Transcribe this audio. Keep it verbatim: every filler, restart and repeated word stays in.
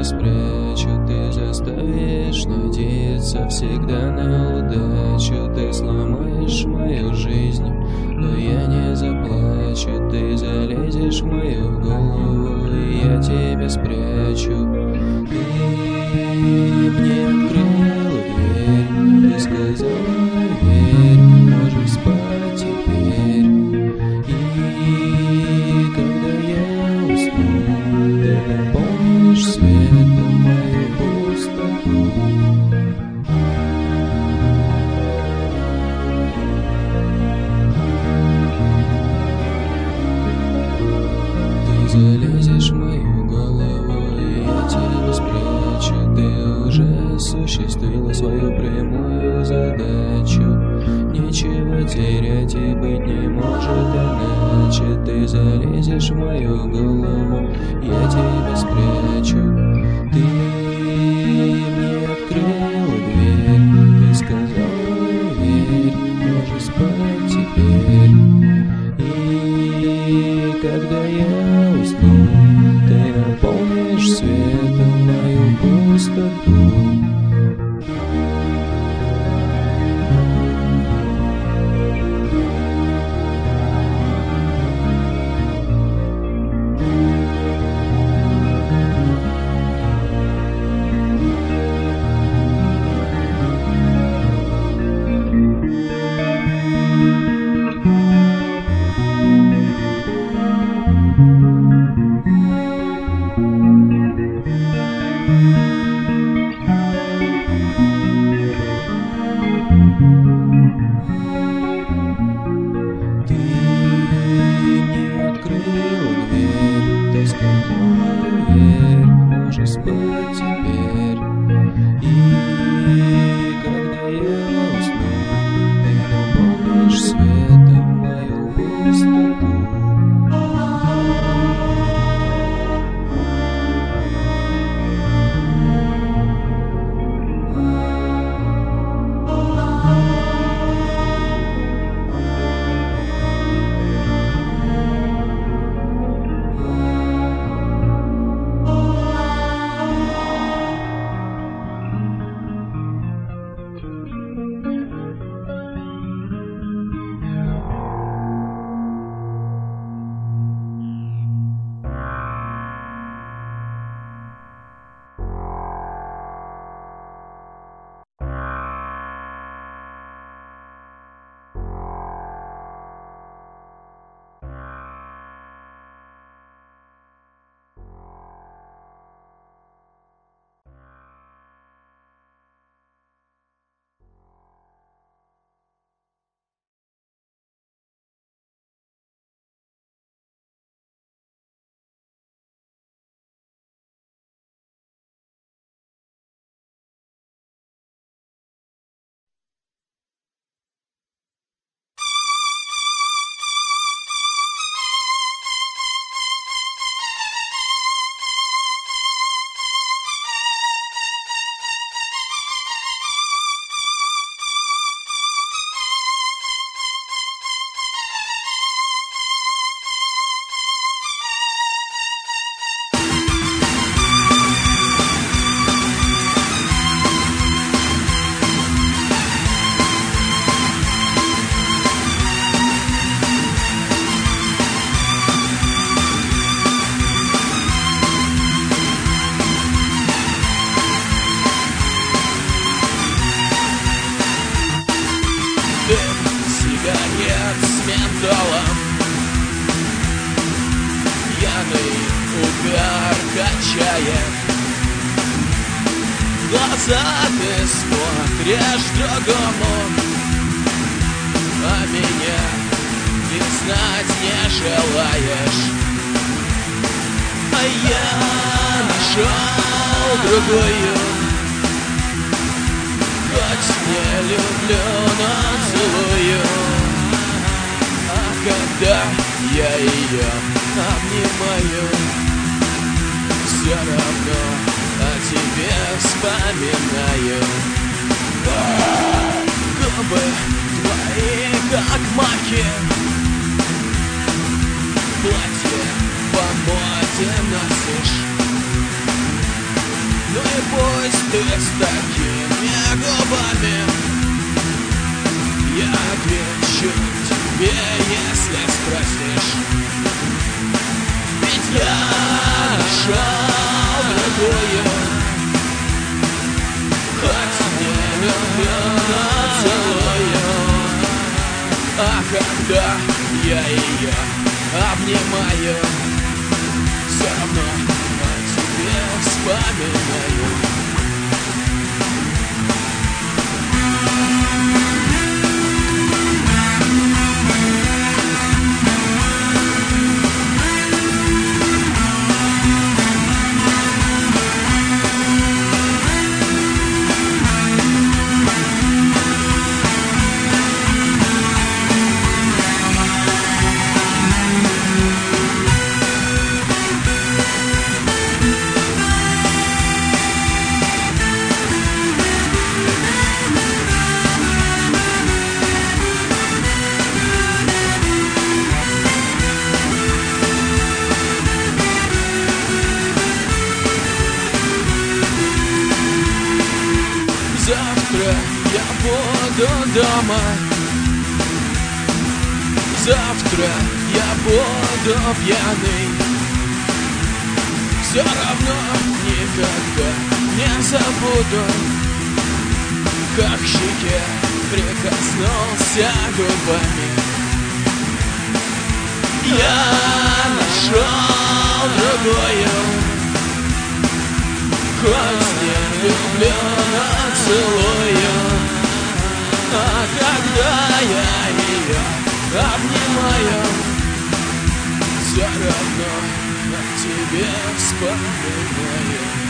тебя спрячу, ты заставишь надеяться всегда на удачу. Ты сломаешь мою жизнь, но я не заплачу. Ты залезешь в мою голову, и я тебя спрячу. Ты мне открыла дверь, ты сказала верь, можешь спать теперь. И когда я усну, ты наполнишь светом мою пустоту. Ты залезешь в мою голову, и я тебя спрячу. Ты уже осуществила свою прямую задачу. Ничего терять и быть не может иначе. Ты залезешь в мою голову, я тебя спрячу. Ты мне открыла дверь, ты сказала верь, можешь спать теперь. И когда я усну, ты наполнишь светом мою пустоту. Спать теперь. И когда я усну, ты наполнишь светом мою пустоту. Сигарет с ментолом, пьяный угар качает. В глаза ты смотришь другому, а меня ты знать не желаешь. А я нашел другую, хоть не люблю, но целую. А когда я ее обнимаю, все равно о тебе вспоминаю. Губы твои как маки, платье по моде носишь. ты с такими губами. Я отвечу тебе, если спросишь. Ведь я нашел другую, хоть не люблю, целую. А когда я ее обнимаю, все равно о тебе вспоминаю. Завтра я буду дома. Завтра я буду пьяный. Все равно никогда не забуду, как к щеке прикоснулся губами. Я нашел другую, хоть не люблю, но целую. А когда я ее обнимаю, все равно о тебе вспоминаю.